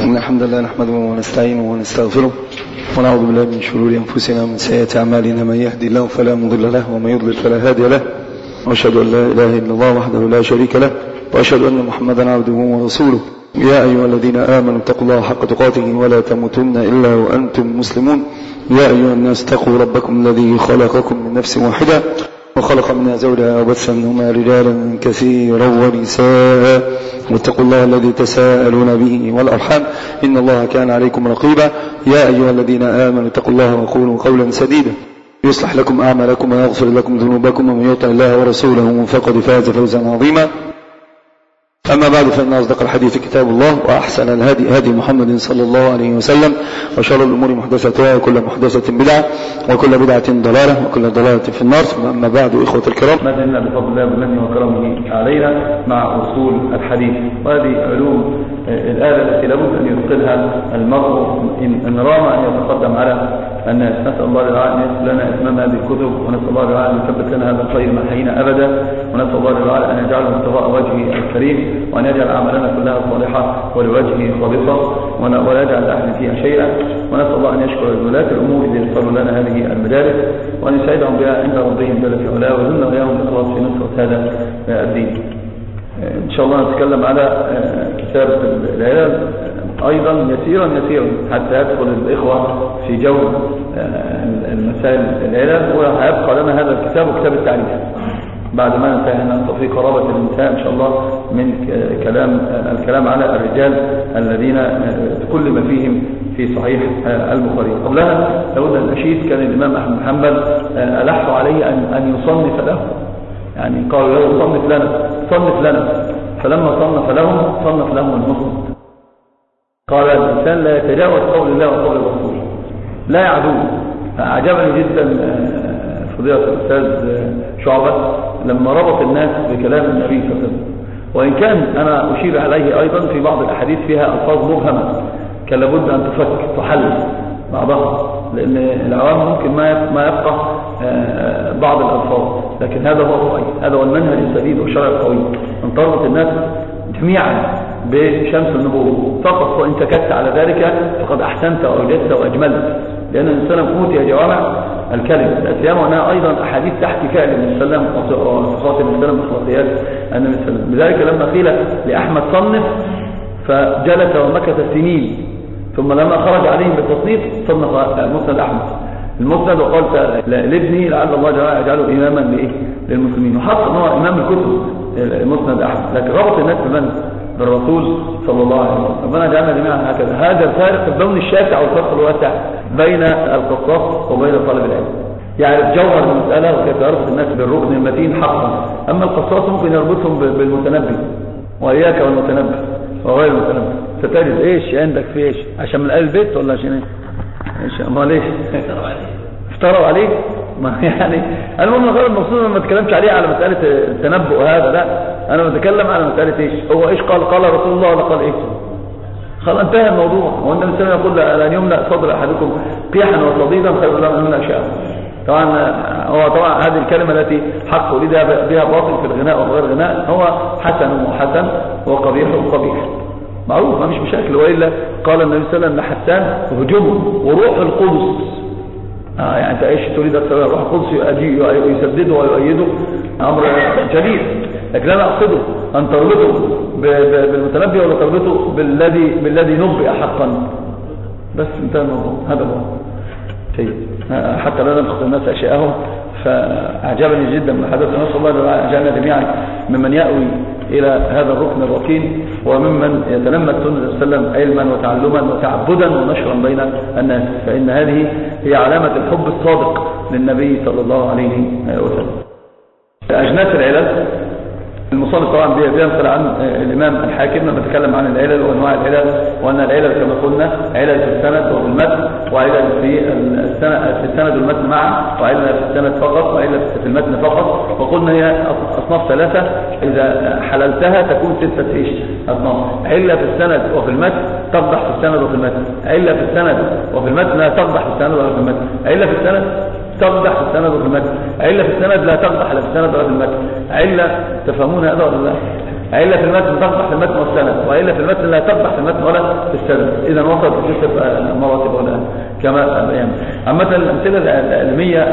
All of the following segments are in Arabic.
إن الحمد لله نحمده ونستعينه ونستغفره ونعوذ بالله من شرور أنفسنا ومن سيئات أعمالنا. من يهدي الله فلا مضل له ومن يضلل فلا هادي له، وأشهد أن لا إله إلا الله وحده لا شريك له، وأشهد أن محمدا عبده ورسوله. يا أيها الذين آمنوا اتقوا الله حق تقاته ولا تموتن إلا وأنتم مسلمون. يا أيها الناس اتقوا ربكم الذي خلقكم من نفس واحدة وخلق منها زوجها وبث منهما رجالا كثيرا ونساء، واتقوا الله الذي تساءلون به والأرحام إن الله كان عليكم رقيبا. يا أيها الذين آمنوا اتقوا الله وقولوا قولا سديدا يصلح لكم أعمالكم ويغفر لكم ذنوبكم، ومن يطع الله ورسوله فقد فاز فوزا عظيما. أما بعد، فإن أصدق الحديث كتاب الله، وأحسن الهدي هدي محمد صلى الله عليه وسلم، وشر الأمور محدثاتها، وكل محدثة بدعة، وكل بدعة ضلالة، وكل ضلالة في النار. ثم أما بعد، إخوة الكرام، ما زلنا بفضل الله بمنه وكرمه علينا مع أصول الحديث، وهذه علوم الآلة التي لابد أن يتقنها المرء إن رام أن يتقدم على الناس. نسأل الله العالم أن يسر لنا إتمام هذه الكتب، ونسأل الله العالم أن يثبت لنا هذا الخير ما حيينا أبدا، ونسأل الله العالم أن يجعله ابتغاء وجهه الكريم، وأن يجعل أعمالنا كلها صالحة ولوجهه خالصة، ولا يجعل لأحد فيها شيئا. ونسأل الله أن يشكر ولاة الأمور الذين يسروا لنا هذه المدارس، وأن يسعدهم بها عند ربهم جل في علاه، ويذلنا وإياهم بالإخلاص في نصرة هذا الدين. إن شاء الله نتكلم على كتاب العلل أيضا يسيرا حتى يدخل الإخوة في جو المسائل العلل، وهيبقى لنا هذا الكتاب وكتاب التعريف بعد ما انتهينا في قرابة الانتهاء إن شاء الله من الكلام على الرجال الذين كل ما فيهم في صحيح البخاري. قبلها لابد أن أشيد، كان الإمام أحمد بن حنبل ألح عليه أن يصنف له، يعني قالوا له صنف لنا، فلما صنف لهم المسند. قال الإنسان لا يتجاوز قول الله وقول الرسول، لا يعدو. أعجبني جدا فضيلة الأستاذ شعبة لما ربط الناس بكلام النبي صلى الله عليه وسلم، وإن كان أنا أشير عليه أيضا في بعض الأحاديث فيها ألفاظ مبهمة كان لابد أن تحل بعضها، لأن العوام ممكن ما يفقه بعض الألفاظ، لكن هذا هو الرأي، هذا هو المنهج السديد والشرع القوي، أن تربط الناس جميعا بشمس النبوة فقط، وإن سكت على ذلك فقد أحسنت وأوجدت وأجملت، لأن الإنسان أوتي جوامع الكلمة. الأسلام وأنها أيضا أحاديث تحت فعل النبي صلى الله عليه وسلم وصفات النبي صلى الله عليه وسلم وخلاصيات النبي صلى الله عليه وسلم. لذلك لما قيل لأحمد صنف فجلس ومكث سنين، ثم لما خرج عليهم بالتصنيف صنف مسند أحمد المسند، وقال لابني لعل الله يجعله إماما للمسلمين، وحق أنه إمام الكتب المسند أحمد، لكن ربط الناس بالرسول صلى الله عليه وسلم. ربنا جعلنا جميعا هكذا. هذا الفارق البون الشاسع والفرق الواسع بين القصاص وبين طالب العلم، يعرف جوهر المسألة وكيف يربط الناس بالركن المتين حقا. أما القصاص ممكن يربطهم بالمتنبي، وإياك والمتنبي وغير المتنبي. ستجد إيش عندك في إيش؟ عشان من أهل البيت ولا عشان إيش؟ ما ليش افتروا عليه؟ ما يعني المهم غير المقصود ما اتكلمش عليه على مسألة التنبؤ هذا، لا، أنا بتكلم على مسألة إيش هو إيش قال رسول الله ولا قال إيش. خلاص انتهى الموضوع. هو النبي صلى الله عليه وسلم يقول لأن يملأ صدر أحدكم قيحا وصديدا خير له من يملأ شعره. طبعا هذه الكلمة التي حق أريد بها باطل في الغناء وغير الغناء، هو حسن وحسن وقبيح وقبيح معروف، ما مش مشاكل. وإلا قال النبي صلى الله عليه وسلم لحسان هجومه وروح القدس، يعني انت ايش تريد السبب؟ روح القدس يسدده ويؤيده، امر جديد. لكن انا اقصده ان تربطه بالمتنبي ولا تربطه بالذي نبئ حقا، بس انتهى الموضوع. هذا هو شيء حتى لا ننقص الناس اشياءهم. فاعجبني جدا من حدث. نسال الله ان يجعلنا جميعا ممن يأوي الى هذا الركن الركين، وممن يتلمس سنة النبي صلى الله عليه وسلم علما وتعلما وتعبدا ونشرا بين الناس، فإن هذه هي علامة الحب الصادق للنبي صلى الله عليه وسلم. أجناس العلل المصنف طبعا بيمثل عن الإمام الحاكم لما تكلم عن العلل وأنواع العلل، وأن العلل كما قلنا علل في السند وفي المتن، وعلل في السند والمتن معا، وعلل في السند فقط، وعلل في المتن فقط. وقلنا هي أصناف ثلاثة، إذا حللتها تكون 6 أصناف. علة في السند وفي المتن تقدح في السند وفي المتن، علة في السند وفي المتن لا تقدح في السند ولا في المتن، علة في السند تقدح في السند وفي المتن، علة في السند لا تقدح لا في السند ولا في المتن. علة تفهمون هذا ولا لا؟ علة في المتن تقدح في المتن والسند، وعلة في المتن لا تقدح في المتن ولا في السند. إذا وصلت لست مراتب ولا كما بيان. عامة الأمثلة العلمية،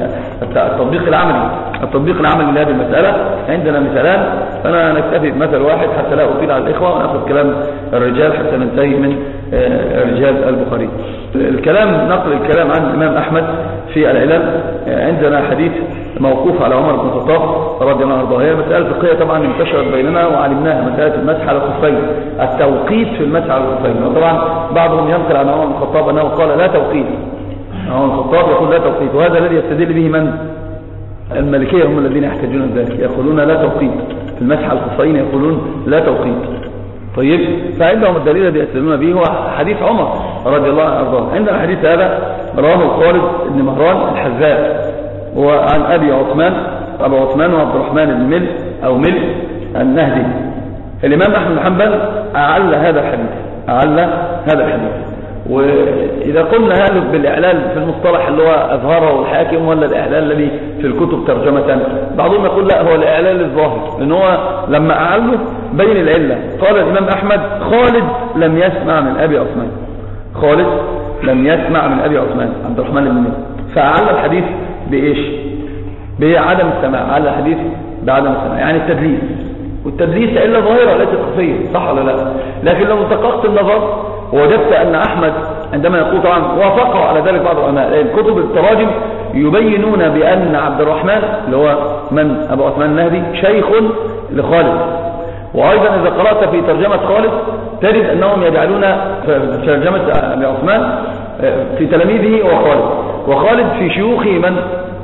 التطبيق العملي لهذه المسألة عندنا مثالان، فأنا نكتفي بمثل واحد حتى لا أطيل على الإخوة ونأخذ كلام الرجال حتى ننتهي من رجال البخاري. نقل الكلام عن الإمام أحمد في العلل. عندنا حديث موقوف على عمر بن الخطاب رضي الله عنه. هي مسألة فقهية طبعا انتشرت بيننا وعلمناها، مسألة المسح على الخفين، التوقيت في المسح على الخفين. وطبعا بعضهم ينقل عن عمر بن الخطاب أنه قال لا توقيت، عمر بن الخطاب يقول لا توقيت، وهذا الذي يستدل به من؟ المالكية هم الذين يحتاجون ذلك، يقولون لا توقيت في المسح على الخفين، يقولون لا توقيت. طيب، فعندهم الدليل الذي يستدلون به هو حديث عمر رضي الله عنه. عندنا الحديث هذا رواه خالد بن مهران الحذاء، وعن أبو عثمان وعبد الرحمن بن مل النهدي. الإمام أحمد بن حنبل أعل هذا الحديث. وإذا قلنا هذا بالإعلال في المصطلح اللي هو أظهره الحاكم ولا الإعلال الذي في الكتب ترجمة، بعضهم يقول لا، هو الإعلال الظاهر، لأن هو لما أعله بين العلة قال الإمام أحمد خالد لم يسمع من أبي عثمان عبد الرحمن بن مل، فأعل الحديث بإيش؟ بعدم السماع. أعل الحديث بعدم السماع، يعني التدليس، والتدليس علة ظاهرة ليست خفية، صح ولا لا؟ لكن لو دققت النظر وجدت أن أحمد عندما يقول، طبعا وافقوا على ذلك بعض العلماء، كتب التراجم يبينون بأن عبد الرحمن اللي هو من أبو عثمان النهدي شيخ لخالد. وأيضا إذا قرأت في ترجمة خالد تجد أنهم يجعلون في ترجمة أبي عثمان في تلاميذه وخالد في شيوخه من؟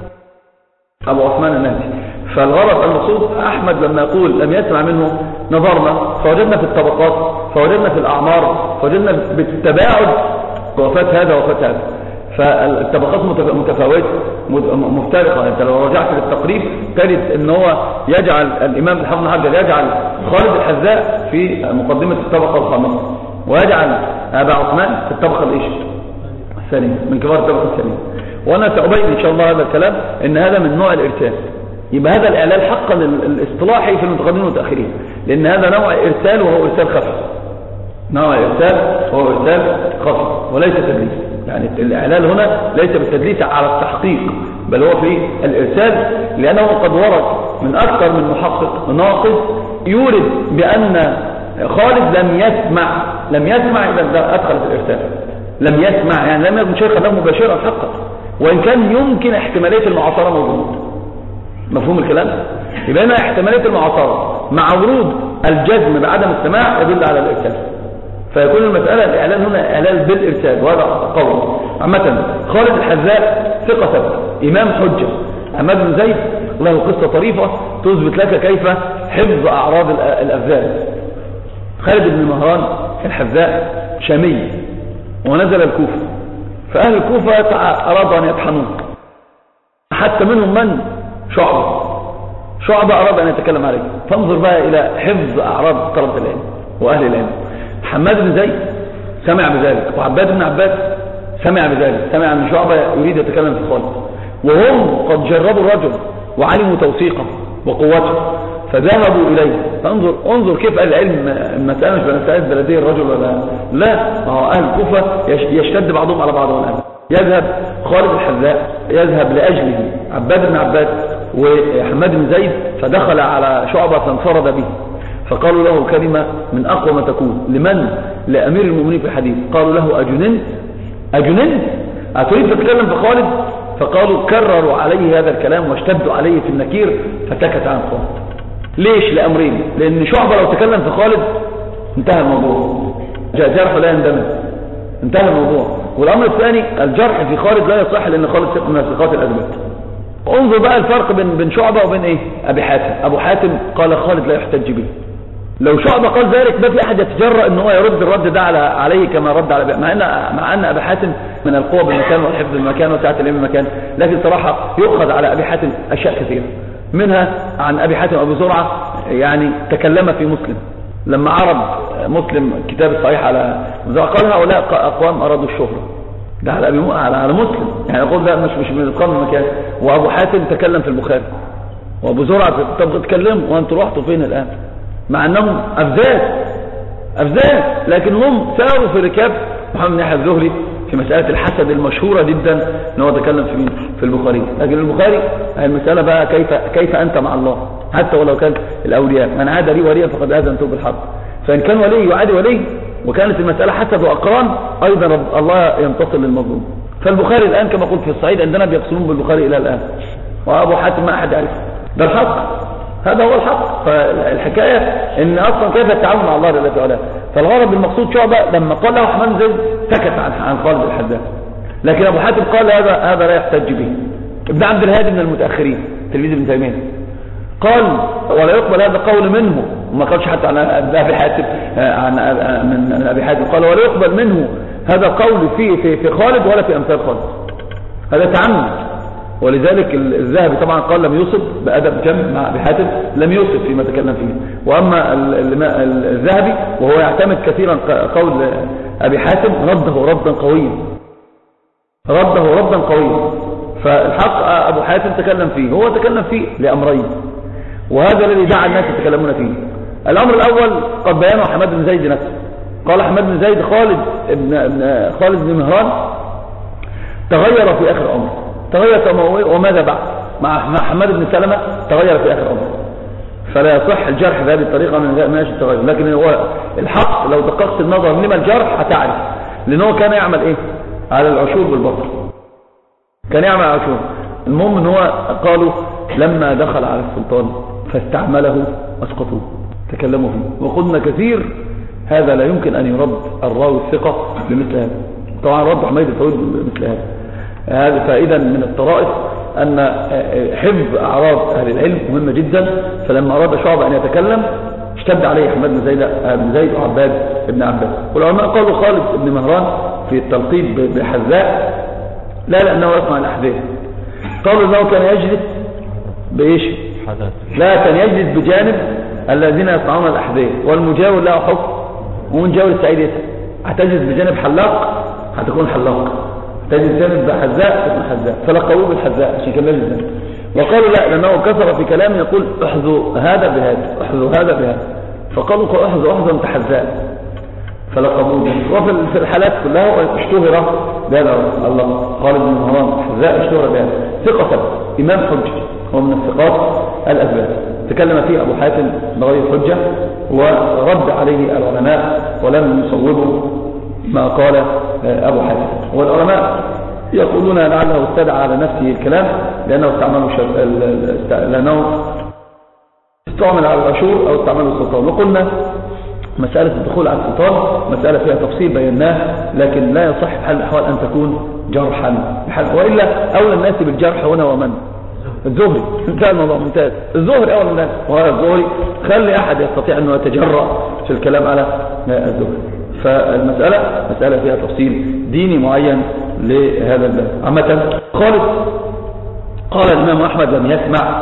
أبو عثمان النهدي. فالغرض المقصود أحمد لما يقول لم يسمع منه، نظرنا فوجدنا في الطبقات، فوجدنا في الأعمار، فوجدنا بالتباعد وفاة هذا وفاة هذا، فالطبقات متفاوتة مفترقة. انت لو رجعت للتقريب تجد ان هو يجعل الامام الحافظ بن حجر يجعل خالد الحذاء في مقدمة الطبقة الخامسة، ويجعل ابا عثمان في الطبقة الثانية من كبار الطبقة الثانية. وانا سأبين ان شاء الله هذا الكلام ان هذا من نوع الارسال. يبقى هذا الاعلال حقا الاصطلاحي في المتقدمين والمتأخرين، لان هذا نوع ارسال وهو ارسال خفي. نوع الارسال هو ارسال خفي وليس تدليس. يعني الإعلال هنا ليس بالتدليس على التحقيق، بل هو في الإرسال، لأنه قد ورد من أكثر من محقق ناقد يورد بأن خالد لم يسمع إذا أدخل في الإرسال. لم يسمع يعني لم يكن شيخا له مباشرة حقا، وإن كان يمكن احتمالية المعاصرة موجودة. مفهوم الكلام؟ يبقى هنا احتمالية المعاصرة مع ورود الجزم بعدم السماع يدل على الإرسال، فيكون المسألة الإعلان هنا إعلان بالإرسال، وهذا قول. عامة خالد الحذاء ثقة إمام حجة. عماد بن زيد له قصة طريفة تثبت لك كيف حفظ أعراض الأفذال. خالد بن مهران الحذاء شامي ونزل الكوفة، فأهل الكوفة أرادوا أن يطحنوه، حتى منهم من شعبة أراد أن يتكلم عليه. فانظر بقى إلى حفظ أعراض طلبة العلم وأهل العلم. حماد بن زيد سمع بذلك، وعباد بن عباس سمع بذلك، سمع أن شعبة يريد يتكلم في خالد، وهم قد جربوا الرجل وعلموا توثيقه وقوته فذهبوا إليه. انظر كيف أهل العلم، المسألة مش مسألة بلدية الرجل ولا لا، هو أهل الكوفة يشتد بعضهم على بعض. يذهب خالد الحذاء يذهب لأجله عباد بن عباس وحماد بن زيد، فدخل على شعبة فانفرد به، فقالوا له كلمة من أقوى ما تكون. لمن؟ لأمير المؤمنين في الحديث. قالوا له أجننت أتريد تتكلم في خالد؟ فقالوا كرروا عليه هذا الكلام واشتدوا عليه في النكير، فسكت عن خالد. ليش؟ لأمرين. لأن شعبة لو تكلم في خالد انتهى الموضوع، جرح لا يندمج، انتهى الموضوع. والأمر الثاني الجرح في خالد لا يصح، لأن خالد ثقة من الثقات الأثبات. انظر بقى الفرق بين شعبة وبين أبي حاتم. أبو حاتم قال خالد لا يحتج به. لو شعبة قال ذلك ما في أحد يتجرأ ان هو يرد الرد ده عليه كما رد على مع أن أبي حاتم من القوة بالمكان والحفظ بالمكان وسعة العلم بالمكان، لكن صراحة يؤخذ على أبي حاتم أشياء كثيرة، منها عن أبي حاتم أبو زرعة يعني تكلم في مسلم لما عرض مسلم كتاب الصحيح على زرعة، قال هؤلاء أقوام أرادوا الشهرة. ده على مسلم، يعني يقول ده مش من القوم المكان. وأبو حاتم تكلم في البخاري، وأبو زرعة طب تكلم وأنتوا رحتوا فين الآن؟ مع أنهم أفذاذ لكنهم ساروا في ركاب محمد بن يحيى الزهري في مسألة الحسد المشهورة جدا ان هو تكلم في مين؟ في البخاري. لكن البخاري المسألة بقى كيف أنت مع الله، حتى ولو كان الأولياء من عاد لي وليا فقد آذنته بالحرب. فإن كان ولي يعادي ولي وكانت المسألة حسد وأقران أيضا الله ينتصر للمظلوم. فالبخاري الآن كما قلت في الصعيد عندنا بيقصلون بالبخاري إلى الآن، وأبو حاتم ما أحد يعرفه. ده الحق، هذا هو الحق. فالحكاية ان اصلا كيف التعامل مع الله جل وعلا. فالغرض المقصود شعبة لما قال له حماد بن زيد سكت عن خالد الحذاء، لكن ابو حاتم قال هذا لا يحتج به. ابن عبد الهادي من المتاخرين تلميذ ابن تيميه قال ولا يقبل هذا قول منه، وما قالش حتى عن ابي حاتم من ابي حاتم، قال ولا يقبل منه هذا قول في خالد ولا في امثال خالد، هذا تعمد. ولذلك الذهبي طبعا قال لم يصب بأدب جم مع أبي حاتم، لم يصب فيما تكلم فيه. وأما الذهبي وهو يعتمد كثيرا قول أبي حاتم رده ردا قويا. فالحق أبو حاتم تكلم فيه، هو تكلم فيه لأمرين، وهذا الذي دعا الناس يتكلمون فيه. الأمر الأول قد بيانه حماد بن زيد نفسه، قال حماد بن زيد خالد بن مهران تغير في آخر عمره، تغير وماذا بعد مع حماد بن سلمة تغير في آخر عمره، فلا يصح الجرح بهذه الطريقة من غير التغير. لكن هو الحق لو دققت النظر لما الجرح هتعرف، لأنه كان يعمل ايه على العشور بالبصر، كان يعمل على العشور. المهم ان هو قالوا لما دخل على السلطان فاستعمله اسقطوه، تكلموا فيه. وقلنا كثير هذا لا يمكن ان يرد الراوي الثقة بمثل هذا، طبعا رد حميد الطويل بمثل هذا. فإذا من الطرائف أن حفظ أعراض أهل العلم مهمة جدا. فلما أراد شعبة أن يتكلم اشتد عليه حماد بن زيد وعباد بن عباس. والعلماء قالوا خالد بن مهران في التلقيب بحذاء لا لأنه يسمع الأحذية، قالوا أنه كان يجلس بإيش؟ لا، كان يجلس بجانب الذين يصنعون الأحذية، والمجاور له حكم، ومن جاور السعيد يسأل هتجلس بجانب حلاق هتكون حلاق، تجد جانب حذاء تكون حذاء، فلقوه بالحذاء عشان كان لازم. وقالوا لا لأنه كثر في كلام يقول احذوا هذا بهذا، احذوا هذا بهذا، فقالوا احذوا انت حذاء، فلقبوه. وفي الحالات كلها اشتهر بهذا الله خالد بن مهران حذاء، اشتهر بهذا ثقة إمام حجة، هو من الثقات الأثبات. تكلم فيه أبو حاتم بغير حجة ورد عليه العلماء ولم يصوبوا ما قال أبو حاتم. والعلماء يقولون لعله استدعى على نفسه الكلام لأنه استعمل على العشور أو استعمل السلطان. وقلنا مسألة الدخول على السلطان مسألة فيها تفصيل بيناه، لكن لا يصح في حال الأحوال أن تكون جرحا، وإلا أولى الناس بالجرح هنا ومن؟ الزهري. انتهى الموضوع، ممتاز. الزهري أول الناس، وهذا الزهري خلي أحد يستطيع أنه يتجرأ في الكلام على الزهري. فالمسألة مسألة فيها تفصيل ديني معين لهذا الباب. عامة قال الإمام أحمد لم يسمع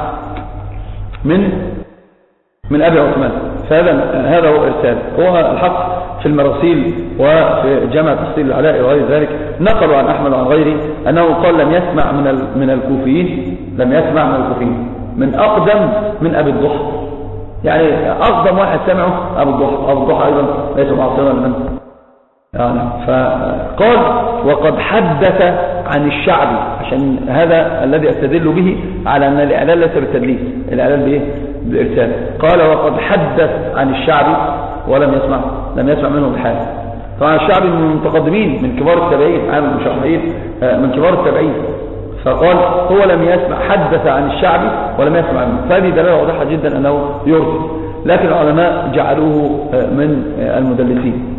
من أبي عثمان، فهذا هو إرسال. هو الحق في المراسيل وفي جامع تفصيل العلاء وغير ذلك نقلوا عن أحمد وعن غيره أنه قال لم يسمع من الكوفيين، لم يسمع من الكوفيين من أقدم من أبي الضحى، يعني أقدم واحد سمعه أبو الضحى. أبو الضحى أيضا ليس معصرا لمن يعني. فقال وقد حدث عن الشعبي، عشان هذا الذي أستدل به على أن الإعلان ليس بالتدليس، الإعلان بإيه؟ بالإرسال. قال وقد حدث عن الشعبي ولم يسمع منه بحال. طبعا الشعبي من المتقدمين من كبار التابعين، عامل المشاهير من كبار التابعين، فقال هو لم يسمع، حدث عن الشعبي ولم يسمع منه، فهذه دلالة واضحة جدا أنه يرسل. لكن العلماء جعلوه من المدلسين،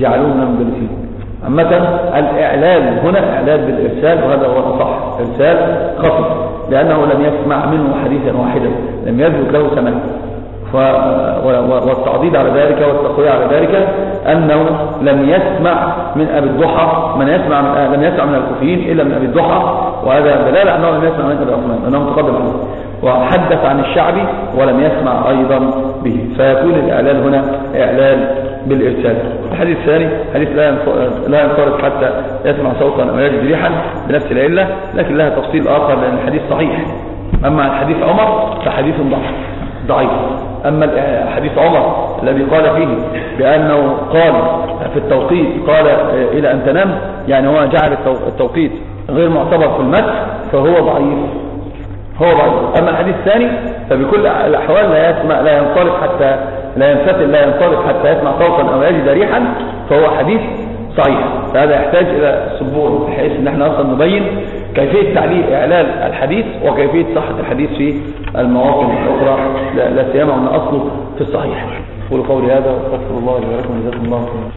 عامة الإعلال هنا إعلال بالإرسال، وهذا هو صح، إرسال خفي، لأنه لم يسمع منه حديثا واحدا، لم يثبت له سماع. والتعضيد على ذلك والتقوية على ذلك أنه لم يسمع من أبي الضحى، لم يسمع من الكوفيين إلا من أبي الضحى، وهذا دلالة أنه لم يسمع من أبي عثمان، أنه متقدم عنه. وحدث عن الشعبي ولم يسمع أيضا به، فيكون الإعلال هنا إعلال بالإرسال. الحديث الثاني حديث لا ينصرف حتى يسمع صوتا أو يجد ريحا بنفس العلة، لكن لها تفصيل آخر لأن الحديث صحيح. أما حديث عمر فحديث ضعيف، ضعيف. أما حديث عمر الذي قال فيه بأنه قال في التوقيت قال إلى أن تنام، يعني هو جعل التوقيت غير معتبر في المسح، فهو ضعيف، هو ضعيف. أما الحديث الثاني فبكل الأحوال لا ينطلق حتى يسمع صوتا أو يجد ريحا، فهو حديث صحيح. فهذا يحتاج إلى سبور بحيث أن احنا أصلا نبين كيفية تعليل إعلال الحديث وكيفية صحة الحديث في المواطن الأخرى، لا سيما أن أصله في الصحيح. قولوا قولي هذا واستغفر الله لي ولكم، جزاكم الله خيرا.